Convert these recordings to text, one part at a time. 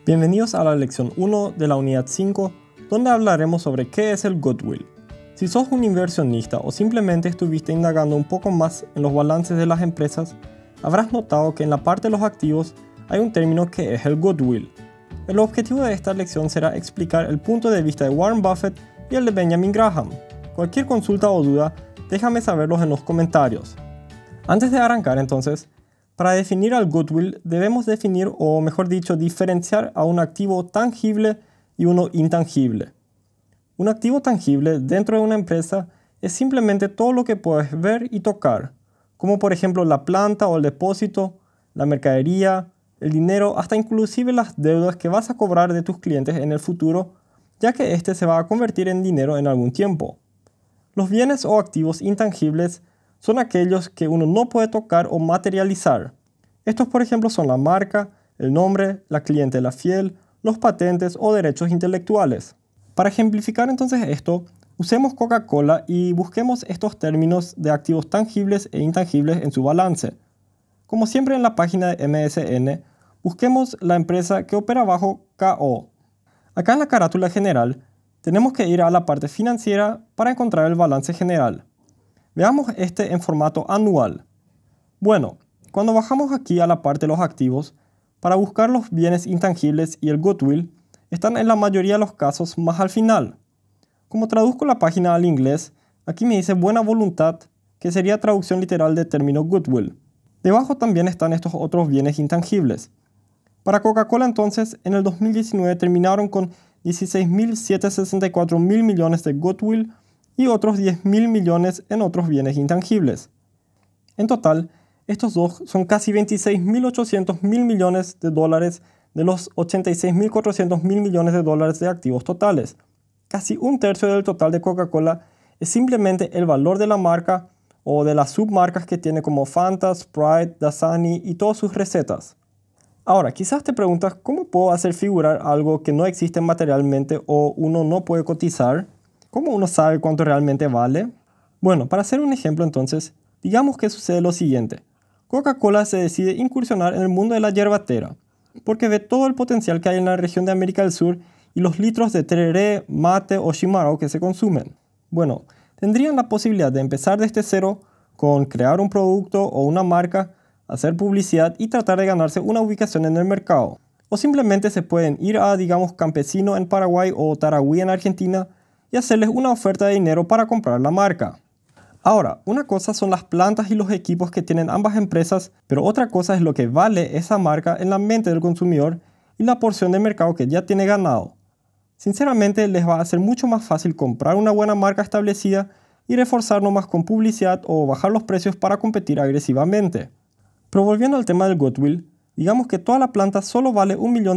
Bienvenidos a la lección 1 de la unidad 5, donde hablaremos sobre qué es el goodwill. Si sos un inversionista o simplemente estuviste indagando un poco más en los balances de las empresas, habrás notado que en la parte de los activos hay un término que es el goodwill. El objetivo de esta lección será explicar el punto de vista de Warren Buffett y el de Benjamin Graham. Cualquier consulta o duda, déjame saberlos en los comentarios. Antes de arrancar entonces, para definir al goodwill debemos definir, o mejor dicho, diferenciar a un activo tangible y uno intangible. Un activo tangible dentro de una empresa es simplemente todo lo que puedes ver y tocar, como por ejemplo la planta o el depósito, la mercadería, el dinero, hasta inclusive las deudas que vas a cobrar de tus clientes en el futuro, ya que este se va a convertir en dinero en algún tiempo. Los bienes o activos intangibles son aquellos que uno no puede tocar o materializar. Estos, por ejemplo, son la marca, el nombre, la clientela fiel, los patentes o derechos intelectuales. Para ejemplificar entonces esto, usemos Coca-Cola y busquemos estos términos de activos tangibles e intangibles en su balance. Como siempre en la página de MSN, busquemos la empresa que opera bajo KO. Acá en la carátula general, tenemos que ir a la parte financiera para encontrar el balance general. Veamos este en formato anual. Bueno, cuando bajamos aquí a la parte de los activos, para buscar los bienes intangibles y el goodwill, están en la mayoría de los casos más al final. Como traduzco la página al inglés, aquí me dice buena voluntad, que sería traducción literal del término goodwill. Debajo también están estos otros bienes intangibles. Para Coca-Cola entonces, en el 2019 terminaron con 16.764 mil millones de goodwill y otros 10.000 millones en otros bienes intangibles. En total, estos dos son casi 26.800 mil millones de dólares de los 86.400 mil millones de dólares de activos totales. Casi un tercio del total de Coca-Cola es simplemente el valor de la marca o de las submarcas que tiene como Fanta, Sprite, Dasani y todas sus recetas. Ahora, quizás te preguntas cómo puedo hacer figurar algo que no existe materialmente o uno no puede cotizar. ¿Cómo uno sabe cuánto realmente vale? Bueno, para hacer un ejemplo entonces, digamos que sucede lo siguiente. Coca-Cola se decide incursionar en el mundo de la yerbatera, porque ve todo el potencial que hay en la región de América del Sur y los litros de tereré, mate o chimarrón que se consumen. Bueno, tendrían la posibilidad de empezar desde cero con crear un producto o una marca, hacer publicidad y tratar de ganarse una ubicación en el mercado. O simplemente se pueden ir a, digamos, Campesino en Paraguay o Tarahui en Argentina y hacerles una oferta de dinero para comprar la marca. Ahora, una cosa son las plantas y los equipos que tienen ambas empresas, pero otra cosa es lo que vale esa marca en la mente del consumidor y la porción de mercado que ya tiene ganado. Sinceramente, les va a ser mucho más fácil comprar una buena marca establecida y reforzar nomás con publicidad o bajar los precios para competir agresivamente. Pero volviendo al tema del goodwill, digamos que toda la planta solo vale $1 millón,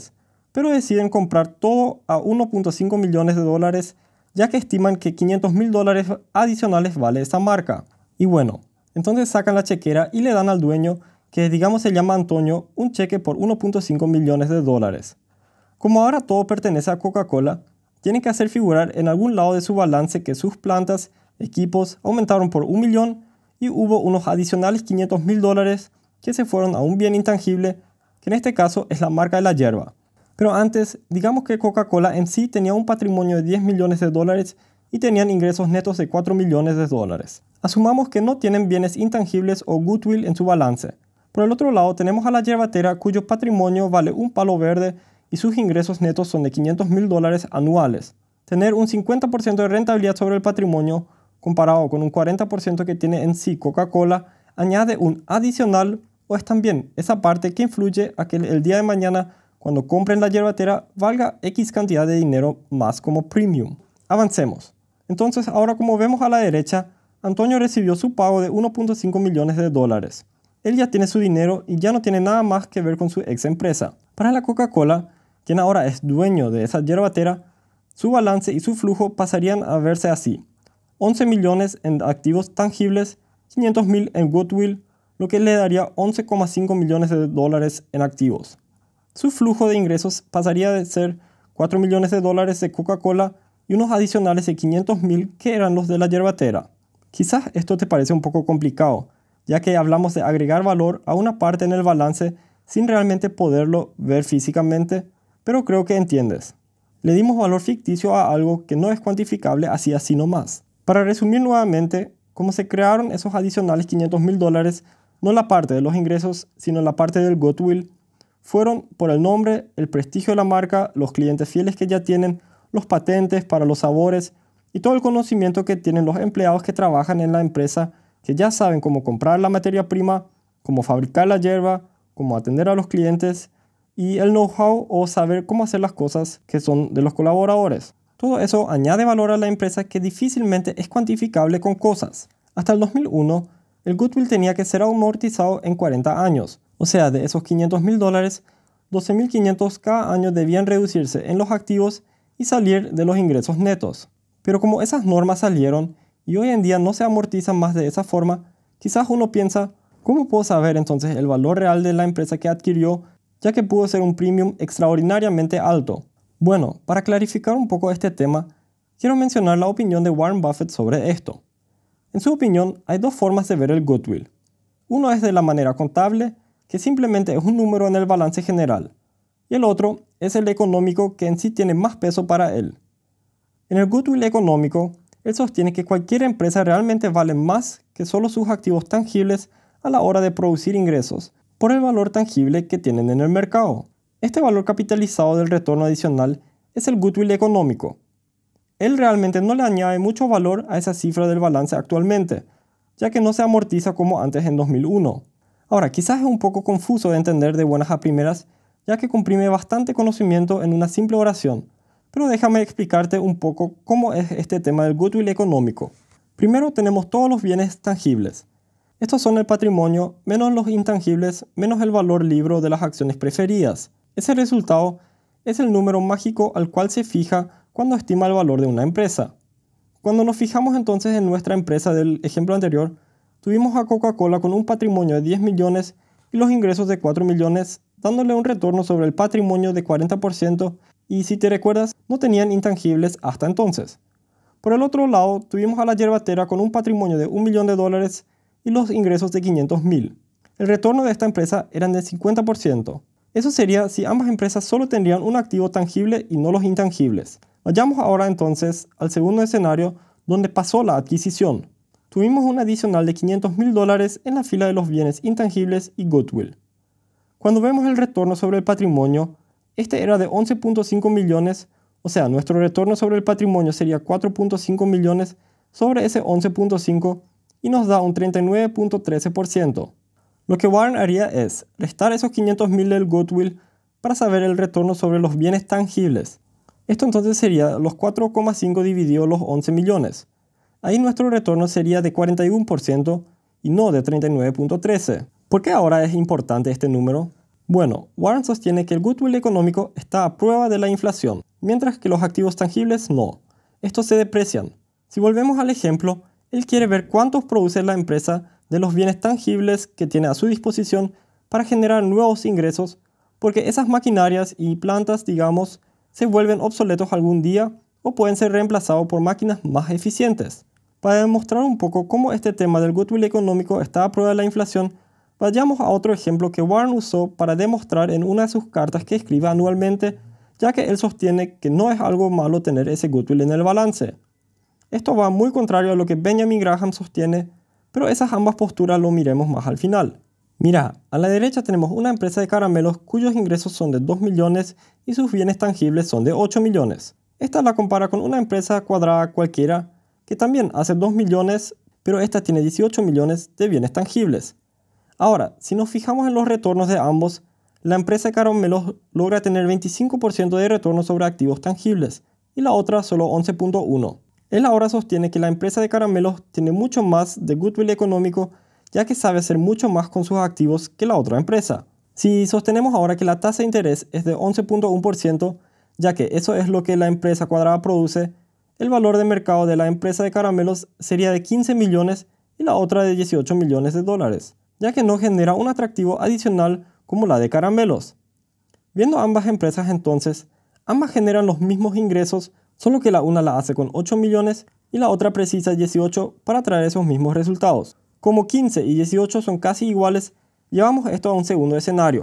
pero deciden comprar todo a 1.5 millones de dólares, ya que estiman que $500.000 adicionales vale esa marca. Y bueno, entonces sacan la chequera y le dan al dueño, que digamos se llama Antonio, un cheque por 1.5 millones de dólares. Como ahora todo pertenece a Coca-Cola, tienen que hacer figurar en algún lado de su balance que sus plantas, equipos aumentaron por 1 millón y hubo unos adicionales $500.000 que se fueron a un bien intangible, que en este caso es la marca de la yerba. Pero antes, digamos que Coca-Cola en sí tenía un patrimonio de 10 millones de dólares y tenían ingresos netos de 4 millones de dólares. Asumamos que no tienen bienes intangibles o goodwill en su balance. Por el otro lado tenemos a la yerbatera cuyo patrimonio vale un palo verde y sus ingresos netos son de $500.000 anuales. Tener un 50% de rentabilidad sobre el patrimonio, comparado con un 40% que tiene en sí Coca-Cola, añade un adicional o es también esa parte que influye a que el día de mañana, cuando compren la yerbatera, valga X cantidad de dinero más como premium. Avancemos. Entonces, ahora como vemos a la derecha, Antonio recibió su pago de 1.5 millones de dólares. Él ya tiene su dinero y ya no tiene nada más que ver con su ex empresa. Para la Coca-Cola, quien ahora es dueño de esa yerbatera, su balance y su flujo pasarían a verse así: 11 millones en activos tangibles, 500.000 en goodwill, lo que le daría 11,5 millones de dólares en activos. Su flujo de ingresos pasaría de ser 4 millones de dólares de Coca-Cola y unos adicionales de 500.000 que eran los de la yerbatera. Quizás esto te parece un poco complicado, ya que hablamos de agregar valor a una parte en el balance sin realmente poderlo ver físicamente, pero creo que entiendes. Le dimos valor ficticio a algo que no es cuantificable así nomás. Para resumir nuevamente, como se crearon esos adicionales $500,000, no la parte de los ingresos, sino la parte del goodwill, fueron por el nombre, el prestigio de la marca, los clientes fieles que ya tienen, los patentes para los sabores y todo el conocimiento que tienen los empleados que trabajan en la empresa, que ya saben cómo comprar la materia prima, cómo fabricar la yerba, cómo atender a los clientes y el know-how o saber cómo hacer las cosas que son de los colaboradores. Todo eso añade valor a la empresa que difícilmente es cuantificable con cosas. Hasta el 2001, el goodwill tenía que ser amortizado en 40 años. O sea, de esos $500,000, $12,500 cada año debían reducirse en los activos y salir de los ingresos netos. Pero como esas normas salieron y hoy en día no se amortizan más de esa forma, quizás uno piensa, ¿cómo puedo saber entonces el valor real de la empresa que adquirió, ya que pudo ser un premium extraordinariamente alto? Bueno, para clarificar un poco este tema, quiero mencionar la opinión de Warren Buffett sobre esto. En su opinión, hay dos formas de ver el goodwill. Uno es de la manera contable, que simplemente es un número en el balance general, y el otro es el económico, que en sí tiene más peso para él. En el goodwill económico, él sostiene que cualquier empresa realmente vale más que solo sus activos tangibles a la hora de producir ingresos, por el valor tangible que tienen en el mercado. Este valor capitalizado del retorno adicional es el goodwill económico. Él realmente no le añade mucho valor a esa cifra del balance actualmente, ya que no se amortiza como antes en 2001. Ahora, quizás es un poco confuso de entender de buenas a primeras, ya que comprime bastante conocimiento en una simple oración, pero déjame explicarte un poco cómo es este tema del goodwill económico. Primero tenemos todos los bienes tangibles. Estos son el patrimonio menos los intangibles menos el valor libro de las acciones preferidas. Ese resultado es el número mágico al cual se fija cuando estima el valor de una empresa. Cuando nos fijamos entonces en nuestra empresa del ejemplo anterior, tuvimos a Coca-Cola con un patrimonio de 10 millones y los ingresos de 4 millones, dándole un retorno sobre el patrimonio de 40%, y si te recuerdas, no tenían intangibles hasta entonces. Por el otro lado, tuvimos a la yerbatera con un patrimonio de $1 millón y los ingresos de 500,000. El retorno de esta empresa eran del 50%. Eso sería si ambas empresas solo tendrían un activo tangible y no los intangibles. Vayamos ahora entonces al segundo escenario, donde pasó la adquisición. Tuvimos un adicional de $500,000 en la fila de los bienes intangibles y goodwill. Cuando vemos el retorno sobre el patrimonio, este era de 11.5 millones, o sea, nuestro retorno sobre el patrimonio sería 4.5 millones sobre ese 11.5 y nos da un 39.13%. Lo que Warren haría es restar esos 500,000 del goodwill para saber el retorno sobre los bienes tangibles. Esto entonces sería los 4,5 dividido los 11 millones. Ahí nuestro retorno sería de 41% y no de 39.13. ¿Por qué ahora es importante este número? Bueno, Warren sostiene que el goodwill económico está a prueba de la inflación, mientras que los activos tangibles no. Estos se deprecian. Si volvemos al ejemplo, él quiere ver cuántos produce la empresa de los bienes tangibles que tiene a su disposición para generar nuevos ingresos, porque esas maquinarias y plantas, digamos, se vuelven obsoletos algún día o pueden ser reemplazados por máquinas más eficientes. Para demostrar un poco cómo este tema del goodwill económico está a prueba de la inflación, vayamos a otro ejemplo que Warren usó para demostrar en una de sus cartas que escribe anualmente, ya que él sostiene que no es algo malo tener ese goodwill en el balance. Esto va muy contrario a lo que Benjamin Graham sostiene, pero esas ambas posturas lo miremos más al final. Mira, a la derecha tenemos una empresa de caramelos cuyos ingresos son de 2 millones y sus bienes tangibles son de 8 millones. Esta la compara con una empresa cuadrada cualquiera que también hace 2 millones, pero esta tiene 18 millones de bienes tangibles. Ahora, si nos fijamos en los retornos de ambos, la empresa de caramelos logra tener 25% de retorno sobre activos tangibles y la otra solo 11.1%. Él ahora sostiene que la empresa de caramelos tiene mucho más de goodwill económico, ya que sabe hacer mucho más con sus activos que la otra empresa. Si sostenemos ahora que la tasa de interés es de 11.1%, ya que eso es lo que la empresa cuadrada produce, el valor de mercado de la empresa de caramelos sería de 15 millones y la otra de 18 millones de dólares, ya que no genera un atractivo adicional como la de caramelos. Viendo ambas empresas entonces, ambas generan los mismos ingresos, solo que la una la hace con 8 millones y la otra precisa 18 para traer esos mismos resultados. Como 15 y 18 son casi iguales, llevamos esto a un segundo escenario.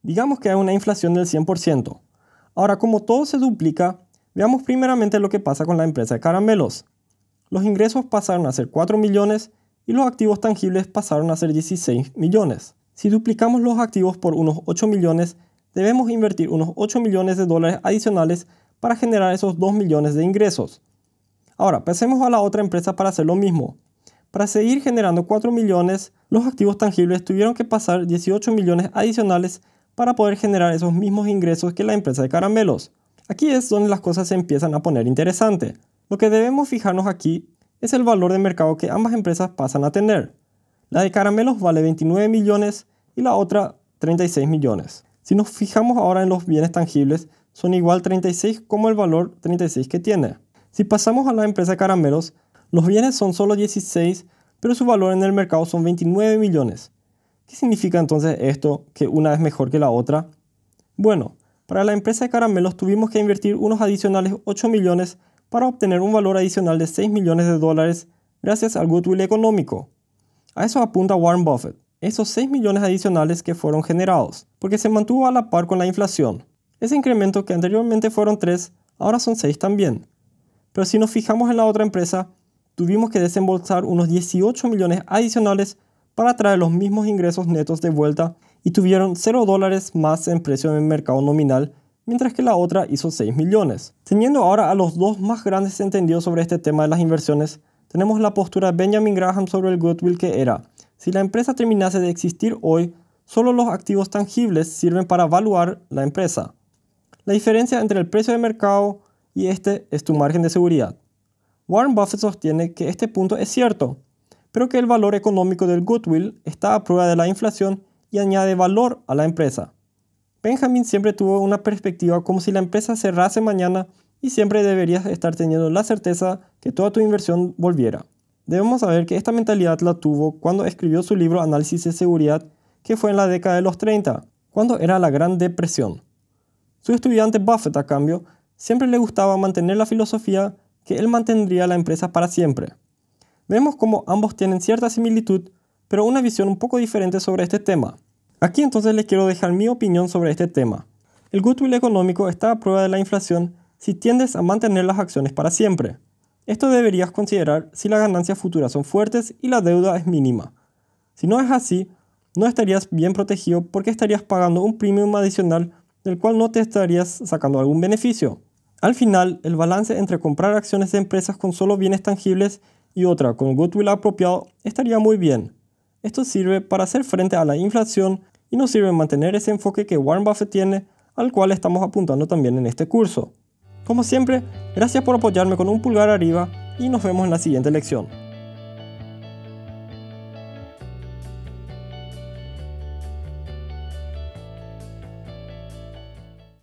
Digamos que hay una inflación del 100%. Ahora, como todo se duplica, veamos primeramente lo que pasa con la empresa de caramelos. Los ingresos pasaron a ser 4 millones y los activos tangibles pasaron a ser 16 millones. Si duplicamos los activos por unos 8 millones, debemos invertir unos 8 millones de dólares adicionales para generar esos 2 millones de ingresos. Ahora, pasemos a la otra empresa para hacer lo mismo. Para seguir generando 4 millones, los activos tangibles tuvieron que pasar 18 millones adicionales para poder generar esos mismos ingresos que la empresa de caramelos. Aquí es donde las cosas se empiezan a poner interesantes. Lo que debemos fijarnos aquí es el valor de mercado que ambas empresas pasan a tener. La de caramelos vale 29 millones y la otra 36 millones. Si nos fijamos ahora en los bienes tangibles, son igual 36 como el valor 36 que tiene. Si pasamos a la empresa de caramelos, los bienes son solo 16, pero su valor en el mercado son 29 millones. ¿Qué significa entonces esto, que una es mejor que la otra? Bueno, para la empresa de caramelos tuvimos que invertir unos adicionales 8 millones para obtener un valor adicional de 6 millones de dólares gracias al goodwill económico. A eso apunta Warren Buffett, esos 6 millones adicionales que fueron generados, porque se mantuvo a la par con la inflación. Ese incremento que anteriormente fueron 3, ahora son 6 también. Pero si nos fijamos en la otra empresa, tuvimos que desembolsar unos 18 millones adicionales para traer los mismos ingresos netos de vuelta y tuvieron 0 dólares más en precio de mercado nominal, mientras que la otra hizo 6 millones. Teniendo ahora a los dos más grandes entendidos sobre este tema de las inversiones, tenemos la postura de Benjamin Graham sobre el goodwill, que era: si la empresa terminase de existir hoy, solo los activos tangibles sirven para evaluar la empresa. La diferencia entre el precio de mercado y este es tu margen de seguridad. Warren Buffett sostiene que este punto es cierto, pero que el valor económico del goodwill está a prueba de la inflación y añade valor a la empresa. Benjamin siempre tuvo una perspectiva como si la empresa cerrase mañana y siempre deberías estar teniendo la certeza que toda tu inversión volviera. Debemos saber que esta mentalidad la tuvo cuando escribió su libro Análisis de Seguridad, que fue en la década de los 30, cuando era la Gran Depresión. Su estudiante Buffett, a cambio, siempre le gustaba mantener la filosofía que él mantendría la empresa para siempre. Vemos cómo ambos tienen cierta similitud, pero una visión un poco diferente sobre este tema. Aquí entonces les quiero dejar mi opinión sobre este tema. El goodwill económico está a prueba de la inflación si tiendes a mantener las acciones para siempre. Esto deberías considerar si las ganancias futuras son fuertes y la deuda es mínima. Si no es así, no estarías bien protegido porque estarías pagando un premium adicional del cual no te estarías sacando algún beneficio. Al final, el balance entre comprar acciones de empresas con solo bienes tangibles y otra con goodwill apropiado estaría muy bien. Esto sirve para hacer frente a la inflación y nos sirve mantener ese enfoque que Warren Buffett tiene, al cual estamos apuntando también en este curso. Como siempre, gracias por apoyarme con un pulgar arriba y nos vemos en la siguiente lección.